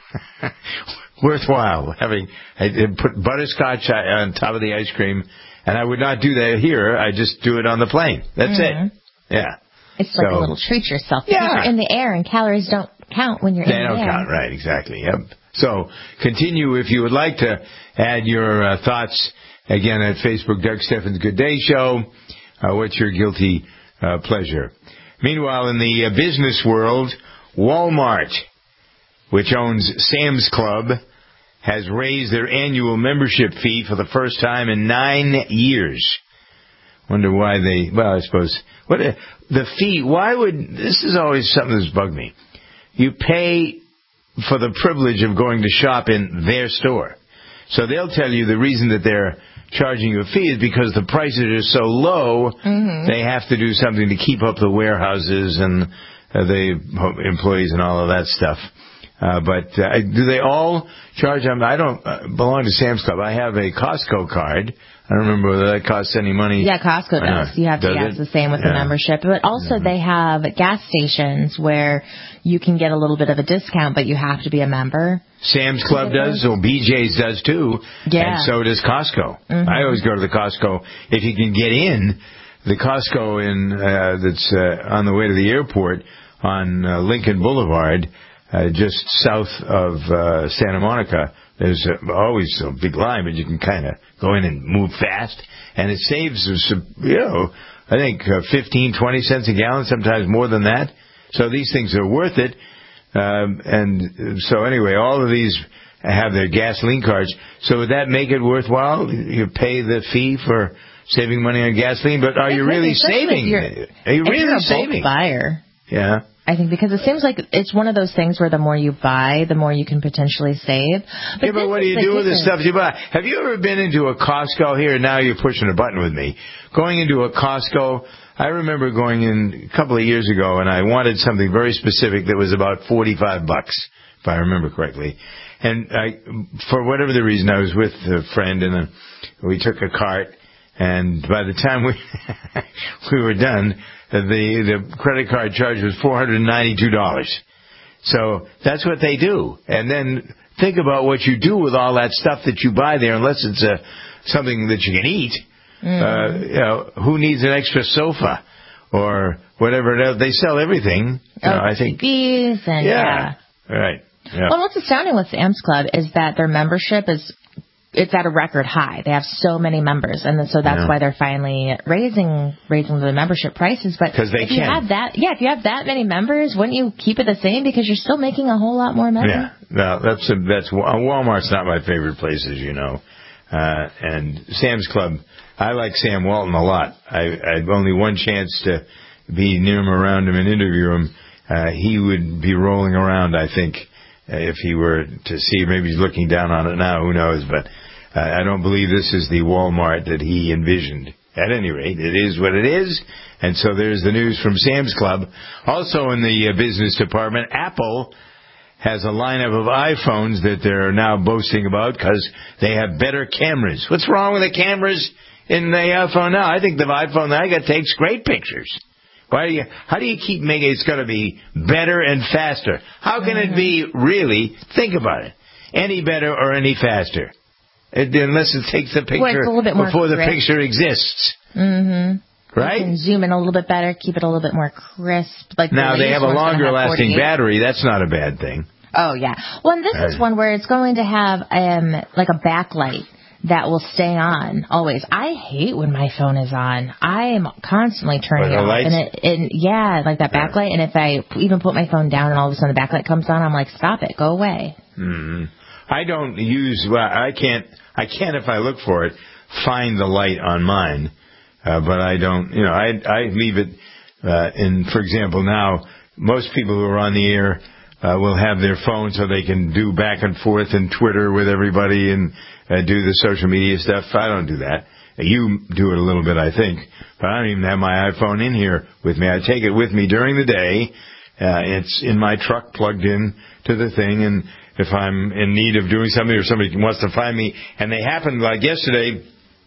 worthwhile. Having I put butterscotch on top of the ice cream. And I would not do that here. I just do it on the plane. That's mm-hmm. it. Yeah. It's like so, a little treat yourself. Because yeah. you're in the air, and calories don't count when you're they in the air. They don't count, right, exactly. Yep. So continue if you would like to add your uh, thoughts, again, at Facebook, Doug Steffens Good Day Show. Uh, what's your guilty uh, pleasure? Meanwhile, in the uh, business world, Walmart, which owns Sam's Club, has raised their annual membership fee for the first time in nine years. Wonder why they, well, I suppose, what the fee, why would, this is always something that's bugged me. You pay for the privilege of going to shop in their store. So they'll tell you the reason that they're charging you a fee is because the prices are so low, mm-hmm. they have to do something to keep up the warehouses and uh, the employees and all of that stuff. Uh, but uh, do they all charge? I, mean, I don't uh, belong to Sam's Club. I have a Costco card. I don't remember whether that costs any money. Yeah, Costco does. You have to, yeah, it's the same with yeah. the membership. But also mm-hmm. they have gas stations where you can get a little bit of a discount, but you have to be a member. Sam's Club does, or B J's does too. Yeah. And so does Costco. Mm-hmm. I always go to the Costco. If you can get in, the Costco in uh, that's uh, on the way to the airport on uh, Lincoln Boulevard, Uh, just south of uh, Santa Monica, there's uh, always a big line, but you can kind of go in and move fast, and it saves us, you know, I think uh, fifteen, twenty cents a gallon, sometimes more than that. So these things are worth it. Um, and so anyway, all of these have their gasoline cards. So would that make it worthwhile? You pay the fee for saving money on gasoline, but are you really saving? Are you really saving? Buyer. Yeah. I think because it seems like it's one of those things where the more you buy, the more you can potentially save. But yeah, but what do you do with the stuff you buy? Have you ever been into a Costco here? Now you're pushing a button with me. Going into a Costco, I remember going in a couple of years ago, and I wanted something very specific that was about forty-five bucks, if I remember correctly. And I, for whatever the reason, I was with a friend, and we took a cart. And by the time we we were done, the the credit card charge was four hundred ninety-two dollars. So that's what they do. And then think about what you do with all that stuff that you buy there, unless it's a something that you can eat. Mm. Uh, you know, who needs an extra sofa or whatever else? They sell everything. You know, I think. T Vs and yeah, yeah. right. Yeah. Well, what's astounding with Sam's Club is that their membership is. It's at a record high. They have so many members, and so that's yeah. why they're finally raising raising the membership prices. But because they if can. you have that, yeah, if you have that many members, wouldn't you keep it the same because you're still making a whole lot more money? Yeah, no, that's a, that's Walmart's not my favorite place, as you know, uh, and Sam's Club. I like Sam Walton a lot. I, I had only one chance to be near him, around him, and interview him. Uh, he would be rolling around, I think. If he were to see, maybe he's looking down on it now, who knows, but uh, I don't believe this is the Walmart that he envisioned. At any rate, it is what it is, and so there's the news from Sam's Club. Also in the uh, business department, Apple has a lineup of iPhones that they're now boasting about because they have better cameras. What's wrong with the cameras in the iPhone now? I think the iPhone that I got takes great pictures. Why do you, how do you keep making it's going to be better and faster? How can mm-hmm. it be really, think about it, any better or any faster? It, unless it takes the picture well, before crisp. the picture exists. Mm-hmm. Right? You can zoom in a little bit better, keep it a little bit more crisp. Like now, the they have a longer lasting battery. That's not a bad thing. Oh, yeah. Well, and this uh, is one where it's going to have um like a backlight that will stay on always. I hate when my phone is on. I am constantly turning it off. Lights? And, it, and yeah, like that backlight. Yeah. And if I even put my phone down and all of a sudden the backlight comes on, I'm like, stop it, go away. Mm-hmm. I don't use. Well, I can't. I can if I look for it, find the light on mine. Uh, but I don't. You know, I I leave it. Uh, in for example, now most people who are on the air uh, will have their phone so they can do back and forth and Twitter with everybody and. Uh, do the social media stuff. I don't do that. You do it a little bit, I think. But I don't even have my iPhone in here with me. I take it with me during the day. Uh, it's in my truck plugged in to the thing. And if I'm in need of doing something or somebody wants to find me, and they happened, like yesterday,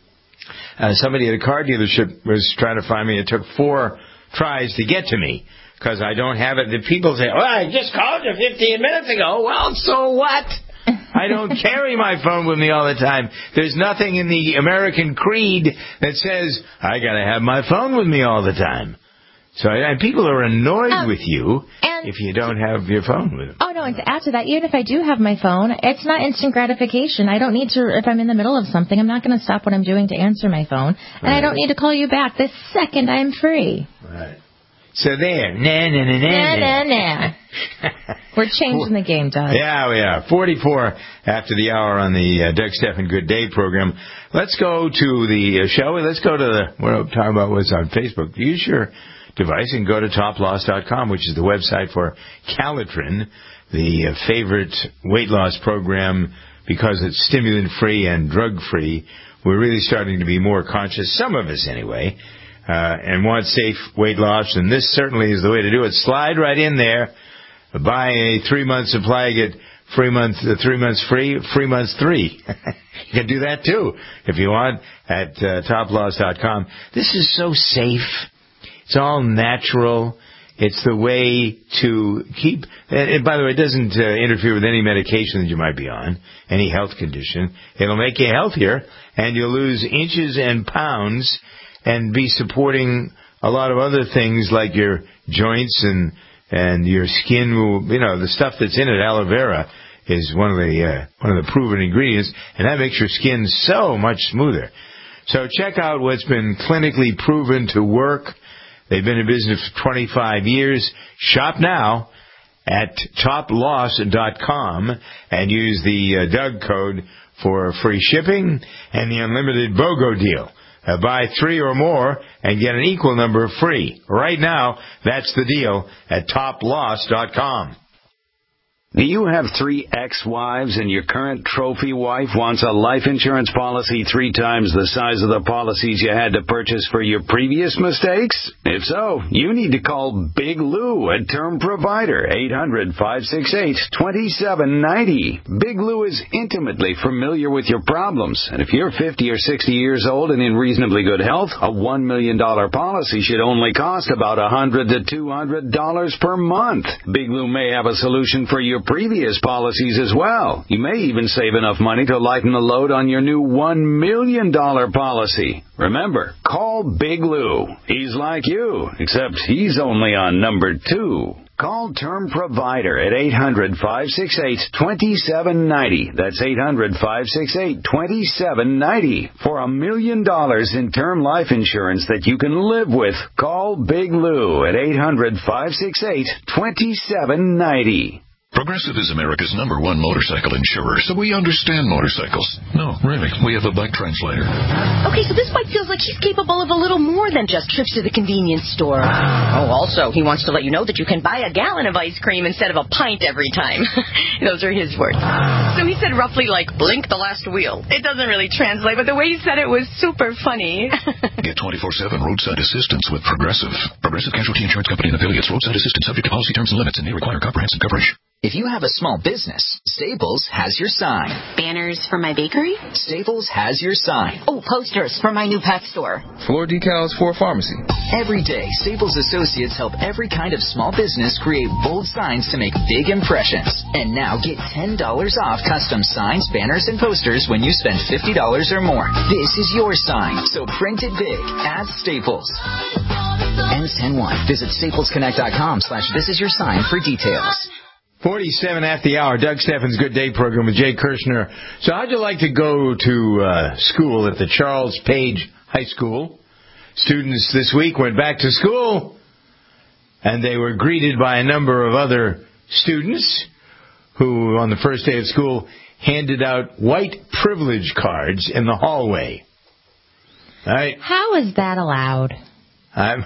uh, somebody at a car dealership was trying to find me. It took four tries to get to me because I don't have it. The people say, oh, I just called you fifteen minutes ago. Well, so what? I don't carry my phone with me all the time. There's nothing in the American creed that says, I got to have my phone with me all the time. So and people are annoyed um, with you if you don't have your phone with them. Oh, no, and to add to that, even if I do have my phone, it's not instant gratification. I don't need to, if I'm in the middle of something, I'm not going to stop what I'm doing to answer my phone. And right. I don't need to call you back the second I'm free. Right. So there. Nah, nah, nah, nah, nah, nah, nah. We're changing the game, Doug. Yeah, we are. forty-four after the hour on the uh, Doug Stephan Good Day program. Let's go to the, uh, shall we? Let's go to the, what I'm talking about was on Facebook. Use your device and go to top loss dot com, which is the website for Calitrin, the uh, favorite weight loss program because it's stimulant-free and drug-free. We're really starting to be more conscious, some of us anyway, Uh, and want safe weight loss, and this certainly is the way to do it. Slide right in there, buy a three-month supply, get free month, uh, three months free, free months three. You can do that too if you want at uh, top loss dot com. This is so safe. It's all natural. It's the way to keep. And, and by the way, it doesn't uh, interfere with any medication that you might be on, any health condition. It'll make you healthier, and you'll lose inches and pounds. And be supporting a lot of other things like your joints and and your skin. Will, you know, the stuff that's in it. Aloe vera is one of the uh, one of the proven ingredients, and that makes your skin so much smoother. So check out what's been clinically proven to work. They've been in business for twenty-five years. Shop now at top loss dot com and use the uh, Doug code for free shipping and the unlimited BOGO deal. Uh, buy three or more and get an equal number free. Right now, that's the deal at top loss dot com. Do you have three ex-wives and your current trophy wife wants a life insurance policy three times the size of the policies you had to purchase for your previous mistakes? If so, you need to call Big Lou at Term Provider, eight hundred, five six eight, two seven nine zero. Big Lou is intimately familiar with your problems, and if you're fifty or sixty years old and in reasonably good health, a one million dollars policy should only cost about one hundred to two hundred dollars per month. Big Lou may have a solution for your previous policies as well. You may even save enough money to lighten the load on your new one million dollars policy. Remember, call Big Lou. He's like you, except he's only on number two. Call Term Provider at eight hundred, five six eight, two seven nine zero. That's eight hundred, five six eight, two seven nine zero. For a million dollars in term life insurance that you can live with, call Big Lou at eight hundred, five six eight, two seven nine zero. Progressive is America's number one motorcycle insurer, so we understand motorcycles. No, really, we have a bike translator. Okay, so this bike feels like he's capable of a little more than just trips to the convenience store. Oh, also, he wants to let you know that you can buy a gallon of ice cream instead of a pint every time. Those are his words. So he said roughly like, blink the last wheel. It doesn't really translate, but the way he said it was super funny. Get twenty-four seven roadside assistance with Progressive. Progressive Casualty Insurance Company and affiliates. Roadside assistance subject to policy terms and limits and may require comprehensive coverage. If you have a small business, Staples has your sign. Banners for my bakery? Staples has your sign. Oh, posters for my new pet store. Floor decals for a pharmacy. Every day, Staples associates help every kind of small business create bold signs to make big impressions. And now get ten dollars off custom signs, banners, and posters when you spend fifty dollars or more. This is your sign, so print it big at Staples. Ends ten one. Visit staplesconnect.com slash this is your sign for details. forty-seven at the hour, Doug Steffens' Good Day program with Jay Kirshner. So how'd you like to go to uh, school at the Charles Page High School? Students this week went back to school, and they were greeted by a number of other students who, on the first day of school, handed out white privilege cards in the hallway. All right. How is that allowed? I'm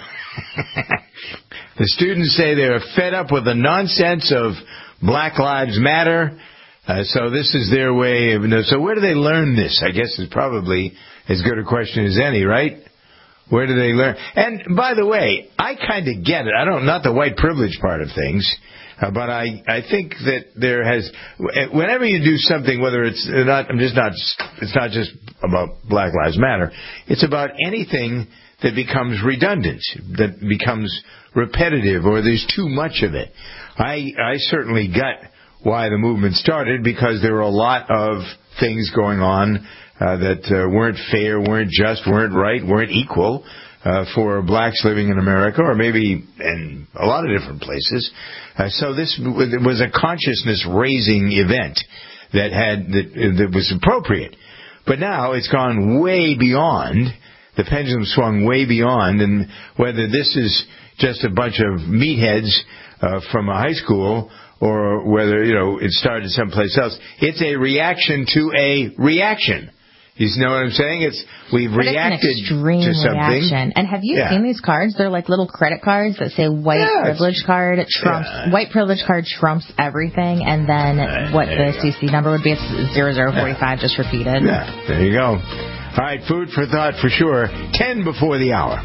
the students say they're fed up with the nonsense of Black Lives Matter, uh, so this is their way of... So where do they learn this? I guess is probably as good a question as any, right? Where do they learn? And by the way, I kind of get it. I don't, not the white privilege part of things, uh, but I, I think that there has... Whenever you do something, whether it's not... I'm just not... It's not just about Black Lives Matter. It's about anything that becomes redundant, that becomes repetitive, or there's too much of it. I, I certainly got why the movement started, because there were a lot of things going on uh, that uh, weren't fair, weren't just, weren't right, weren't equal uh, for blacks living in America, or maybe in a lot of different places. Uh, so this was a consciousness-raising event that had that, that was appropriate. But now it's gone way beyond. The pendulum swung way beyond, and whether this is just a bunch of meatheads uh, from a high school, or whether, you know, it started someplace else, it's a reaction to a reaction. You know what I'm saying? It's we've but reacted it's an extreme to something. Reaction. And have you yeah. seen these cards? They're like little credit cards that say white yeah, privilege card trumps yeah. white privilege card trumps everything, and then uh, what the C C number would be, it's zero zero forty-five, yeah. just repeated. Yeah, there you go. All right, food for thought for sure. Ten before the hour.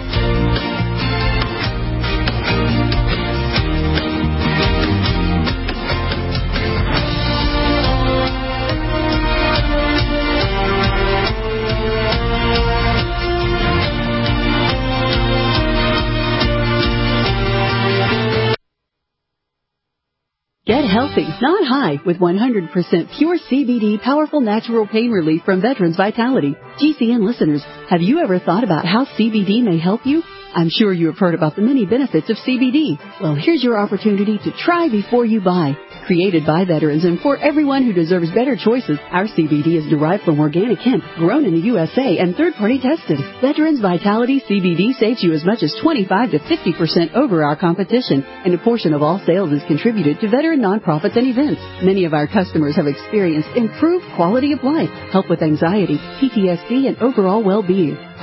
Get healthy, not high, with one hundred percent pure C B D powerful natural pain relief from Veterans Vitality. G C N listeners, have you ever thought about how C B D may help you? I'm sure you have heard about the many benefits of C B D. Well, here's your opportunity to try before you buy. Created by veterans and for everyone who deserves better choices, our C B D is derived from organic hemp, grown in the U S A and third-party tested. Veterans Vitality C B D saves you as much as twenty-five to fifty percent over our competition, and a portion of all sales is contributed to veteran nonprofits and events. Many of our customers have experienced improved quality of life, help with anxiety, P T S D, and overall well-being.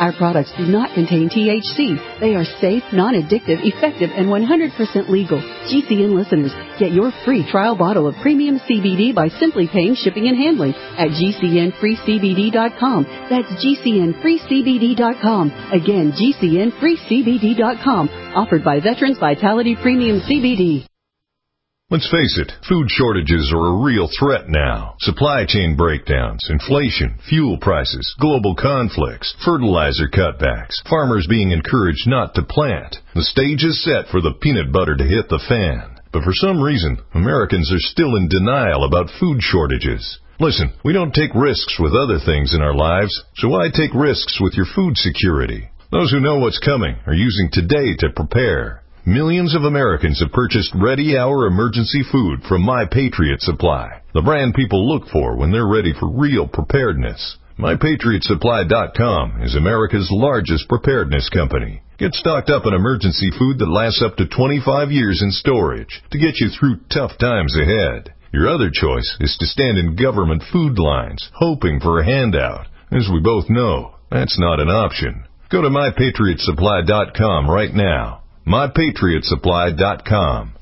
Our products do not contain T H C. They are safe, non-addictive, effective, and one hundred percent legal. G C N listeners, get your free trial bottle of premium C B D by simply paying shipping and handling at G C N free C B D dot com. That's G C N free C B D dot com. Again, G C N free C B D dot com. Offered by Veterans Vitality Premium C B D. Let's face it, food shortages are a real threat now. Supply chain breakdowns, inflation, fuel prices, global conflicts, fertilizer cutbacks, farmers being encouraged not to plant. The stage is set for the peanut butter to hit the fan. But for some reason, Americans are still in denial about food shortages. Listen, we don't take risks with other things in our lives, so why take risks with your food security? Those who know what's coming are using today to prepare. Millions of Americans have purchased Ready Hour emergency food from My Patriot Supply, the brand people look for when they're ready for real preparedness. My Patriot Supply dot com is America's largest preparedness company. Get stocked up on emergency food that lasts up to twenty-five years in storage to get you through tough times ahead. Your other choice is to stand in government food lines, hoping for a handout. As we both know, that's not an option. Go to My Patriot Supply dot com right now. My Patriot Supply dot com.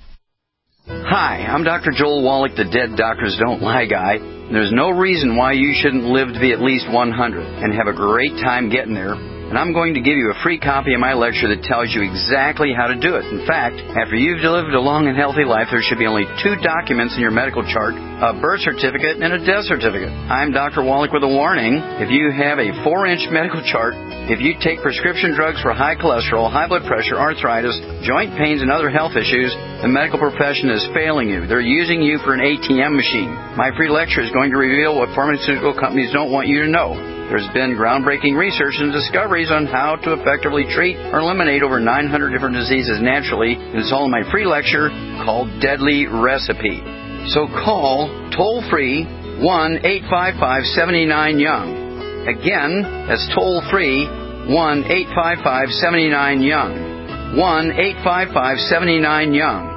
Hi, I'm Doctor Joel Wallach, the Dead Doctors Don't Lie guy. There's no reason why you shouldn't live to be at least one hundred and have a great time getting there. And I'm going to give you a free copy of my lecture that tells you exactly how to do it. In fact, after you've lived a long and healthy life, there should be only two documents in your medical chart, a birth certificate and a death certificate. I'm Doctor Wallach with a warning. If you have a four-inch medical chart, if you take prescription drugs for high cholesterol, high blood pressure, arthritis, joint pains, and other health issues, the medical profession is failing you. They're using you for an A T M machine. My free lecture is going to reveal what pharmaceutical companies don't want you to know. There's been groundbreaking research and discoveries on how to effectively treat or eliminate over nine hundred different diseases naturally. It's all in my free lecture called Deadly Recipe. So call toll-free one eight five five, seven nine Young. Again, that's toll-free one eight five five, seven nine Young. one eight five five, seven nine Young.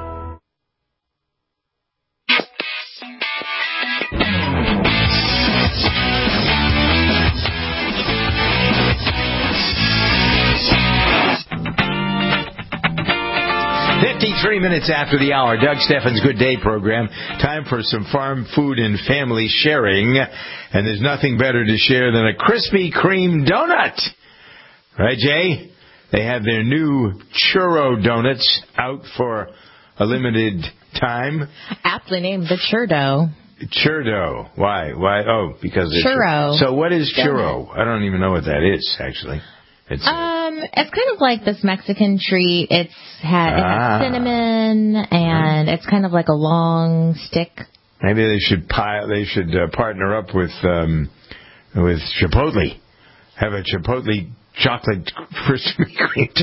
fifty-three minutes after the hour, Doug Steffens' Good Day program. Time for some farm food and family sharing. And there's nothing better to share than a Krispy Kreme donut. Right, Jay? They have their new churro donuts out for a limited time. Aptly named the Churro. Churro. Why? Why? Oh, because it's churro. So what is churro? I don't even know what that is, actually. It's um, it's kind of like this Mexican treat. It's had, it ah. has cinnamon, and it's kind of like a long stick. Maybe they should pile. They should uh, partner up with um, with Chipotle. Have a Chipotle chocolate Krispy Kreme.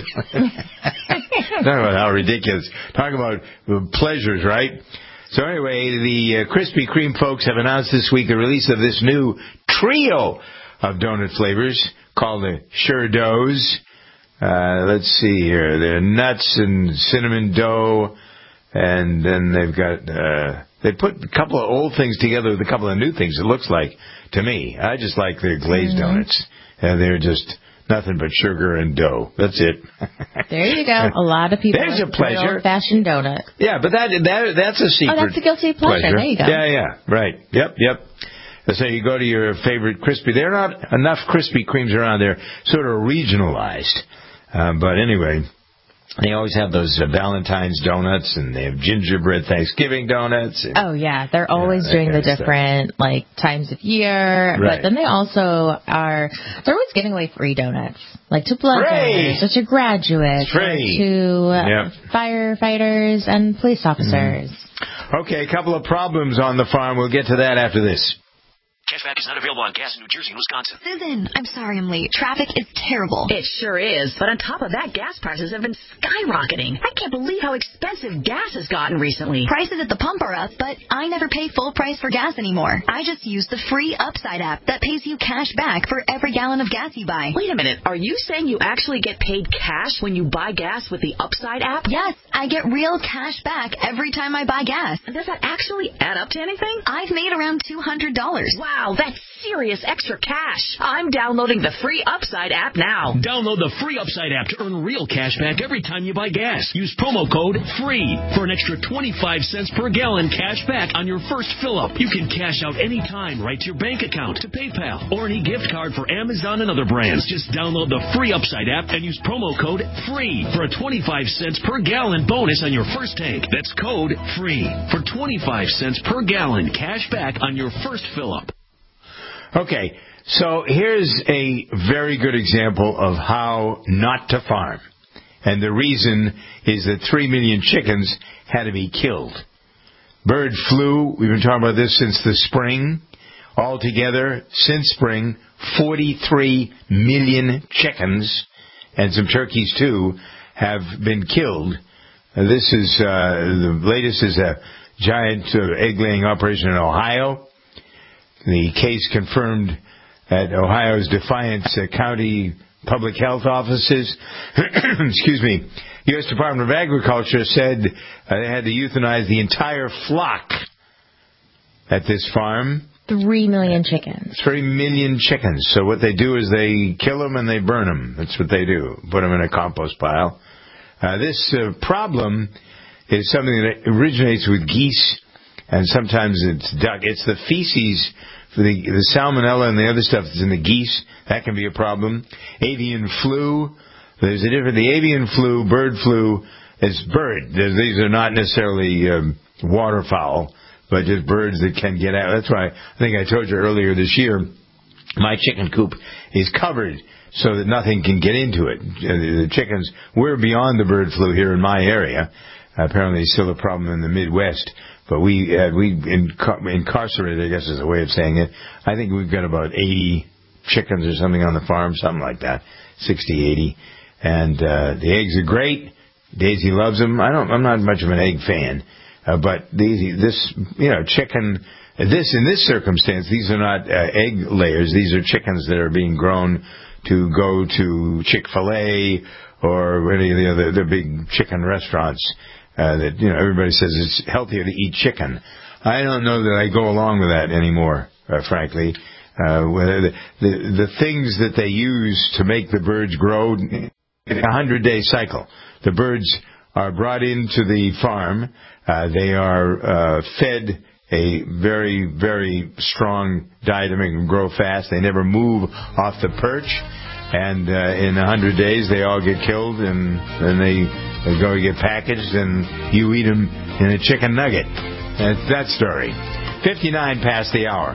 Talk about how ridiculous. Talk about pleasures, right? So anyway, the uh, Krispy Kreme folks have announced this week the release of this new trio of donut flavors called the Churros. Uh, let's see here. They're nuts and cinnamon dough, and then they've got uh, they put a couple of old things together with a couple of new things. It looks like to me. I just like their glazed mm-hmm. donuts, and they're just nothing but sugar and dough. That's it. There you go. A lot of people There's like a pleasure. old-fashioned donut. Yeah, but that that that's a secret. Oh, that's a guilty pleasure. pleasure. There you go. Yeah, yeah, right. Yep, yep. So you go to your favorite Krispy. There are not enough Krispy Kremes around. They're sort of regionalized. Um, but anyway, they always have those uh, Valentine's donuts, and they have gingerbread Thanksgiving donuts. And, oh, yeah. They're always yeah, doing the different, like, times of year. Right. But then they also are, they're always giving away free donuts. Like to blood donors, or to graduates, or to yep. firefighters and police officers. Mm-hmm. Okay, a couple of problems on the farm. We'll get to that after this. Cashback is not available on gas in New Jersey and Wisconsin. Susan, I'm sorry I'm late. Traffic is terrible. It sure is. But on top of that, gas prices have been skyrocketing. I can't believe how expensive gas has gotten recently. Prices at the pump are up, but I never pay full price for gas anymore. I just use the free Upside app that pays you cash back for every gallon of gas you buy. Wait a minute. Are you saying you actually get paid cash when you buy gas with the Upside app? Yes, I get real cash back every time I buy gas. And does that actually add up to anything? I've made around two hundred dollars. Wow. Wow, that's serious extra cash. I'm downloading the free Upside app now. Download the free Upside app to earn real cash back every time you buy gas. Use promo code FREE for an extra twenty-five cents per gallon cash back on your first fill-up. You can cash out anytime right to your bank account, to PayPal, or any gift card for Amazon and other brands. Just download the free Upside app and use promo code FREE for a twenty-five cents per gallon bonus on your first tank. That's code FREE for twenty-five cents per gallon cash back on your first fill-up. Okay, so here's a very good example of how not to farm. And the reason is that three million chickens had to be killed. Bird flu, we've been talking about this since the spring. Altogether, since spring, forty-three million chickens, and some turkeys too, have been killed. Uh, this is, uh, the latest is a giant uh, egg-laying operation in Ohio. The case confirmed at Ohio's Defiance uh, County Public Health Offices. Excuse me. U S Department of Agriculture said uh, they had to euthanize the entire flock at this farm. Three million chickens. Three million chickens. So what they do is they kill them and they burn them. That's what they do. Put them in a compost pile. Uh, this uh, problem is something that originates with geese, and sometimes it's duck. It's the feces, for the, the salmonella and the other stuff that's in the geese. That can be a problem. Avian flu. There's a different. The avian flu, bird flu, is bird. These are not necessarily um, waterfowl, but just birds that can get out. That's why I think I told you earlier this year, my chicken coop is covered so that nothing can get into it. The chickens, we're beyond the bird flu here in my area. Apparently it's still a problem in the Midwest. But we uh, we incar- incarcerated, I guess is a way of saying it. I think we've got about eighty chickens or something on the farm, something like that, sixty, eighty. And uh, the eggs are great. Daisy loves them. I don't. I'm not much of an egg fan, uh, but these, this, you know, chicken. This in this circumstance, these are not uh, egg layers. These are chickens that are being grown to go to Chick-fil-A or any of the other the big chicken restaurants. Uh, that, you know, everybody says it's healthier to eat chicken. I don't know that I go along with that anymore, uh, frankly. Uh, the, the, the things that they use to make the birds grow, a hundred-day cycle. The birds are brought into the farm. Uh, they are uh, fed a very, very strong diet to make them grow fast. They never move off the perch. And uh, in a hundred days, they all get killed, and then they, they go get packaged, and you eat them in a chicken nugget. That's that story. fifty-nine past the hour.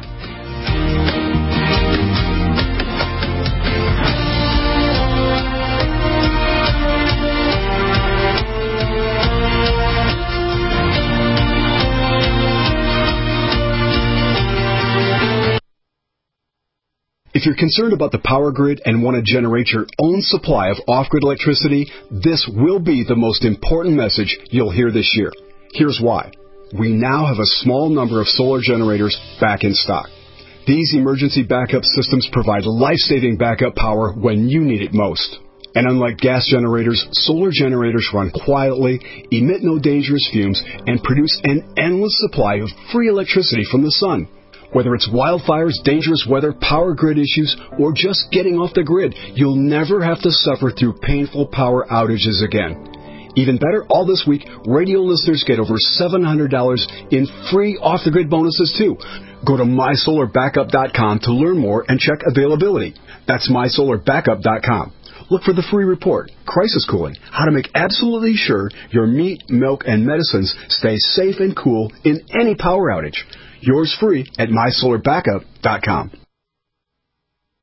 If you're concerned about the power grid and want to generate your own supply of off-grid electricity, this will be the most important message you'll hear this year. Here's why. We now have a small number of solar generators back in stock. These emergency backup systems provide life-saving backup power when you need it most. And unlike gas generators, solar generators run quietly, emit no dangerous fumes, and produce an endless supply of free electricity from the sun. Whether it's wildfires, dangerous weather, power grid issues, or just getting off the grid, you'll never have to suffer through painful power outages again. Even better, all this week, radio listeners get over seven hundred dollars in free off-the-grid bonuses, too. Go to my solar backup dot com to learn more and check availability. That's my solar backup dot com. Look for the free report, Crisis Cooling, how to make absolutely sure your meat, milk, and medicines stay safe and cool in any power outage. Yours free at my solar backup dot com.